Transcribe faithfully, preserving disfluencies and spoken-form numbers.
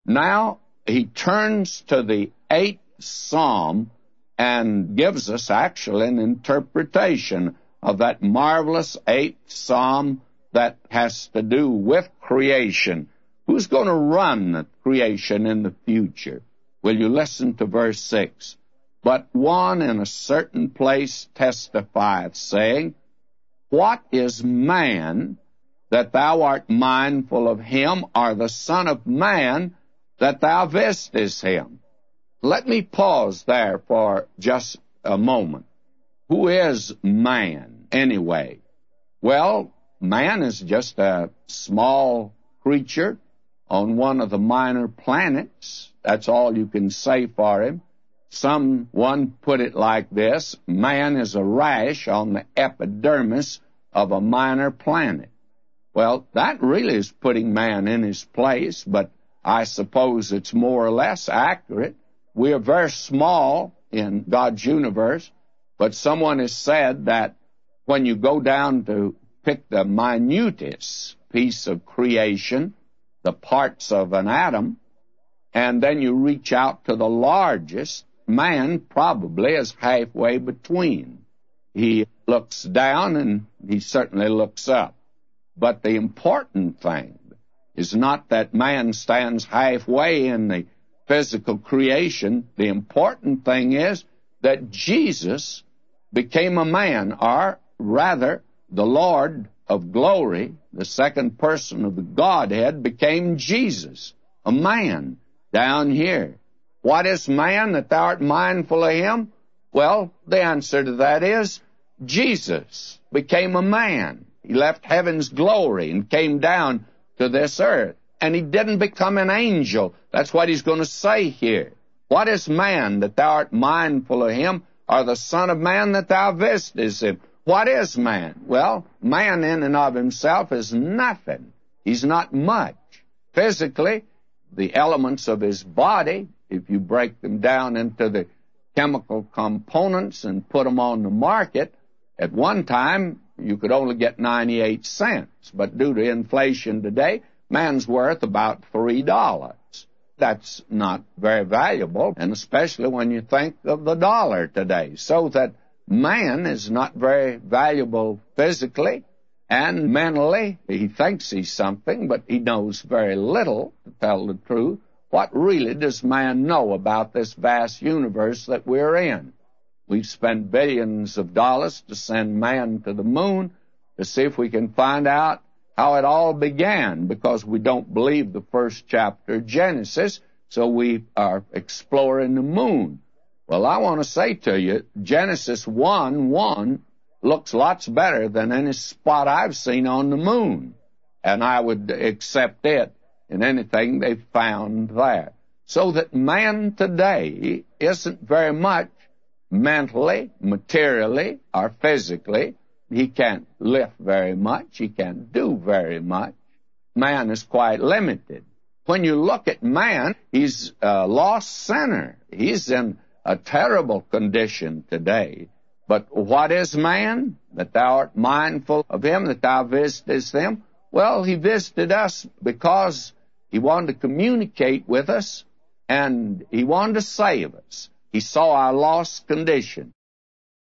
Now he turns to the eighth Psalm and gives us actually an interpretation of that marvelous eighth Psalm that has to do with creation. Who's going to run the creation in the future? Will you listen to verse six? But one in a certain place testifieth, saying, What is man, that thou art mindful of him, or the Son of Man, that thou visitest him? Let me pause there for just a moment. Who is man, anyway? Well, man is just a small creature on one of the minor planets. That's all you can say for him. Someone put it like this: man is a rash on the epidermis of a minor planet. Well, that really is putting man in his place, but I suppose it's more or less accurate. We are very small in God's universe, but someone has said that when you go down to pick the minutest piece of creation, the parts of an atom, and then you reach out to the largest, man probably is halfway between. He looks down and he certainly looks up. But the important thing is not that man stands halfway in the physical creation. The important thing is that Jesus became a man, or rather, the Lord of glory, the second person of the Godhead, became Jesus, a man, down here. What is man, that thou art mindful of him? Well, the answer to that is Jesus became a man. He left heaven's glory and came down to this earth. And he didn't become an angel. That's what he's going to say here. What is man, that thou art mindful of him, or the Son of Man, that thou visitest him? What is man? Well, man in and of himself is nothing. He's not much. Physically, the elements of his body, if you break them down into the chemical components and put them on the market, at one time you could only get ninety-eight cents. But due to inflation today, man's worth about three dollars. That's not very valuable, and especially when you think of the dollar today. So that man is not very valuable physically, and mentally he thinks he's something, but he knows very little, to tell the truth. What really does man know about this vast universe that we're in? We've spent billions of dollars to send man to the moon to see if we can find out how it all began, because we don't believe the first chapter of Genesis, so we are exploring the moon. Well, I want to say to you, Genesis one one looks lots better than any spot I've seen on the moon, and I would accept it in anything they've found there. So that man today isn't very much mentally, materially, or physically. He can't lift very much. He can't do very much. Man is quite limited. When you look at man, he's a lost sinner. He's in a terrible condition today. But what is man? That thou art mindful of him, that thou visitest him? Well, he visited us because he wanted to communicate with us, and he wanted to save us. He saw our lost condition.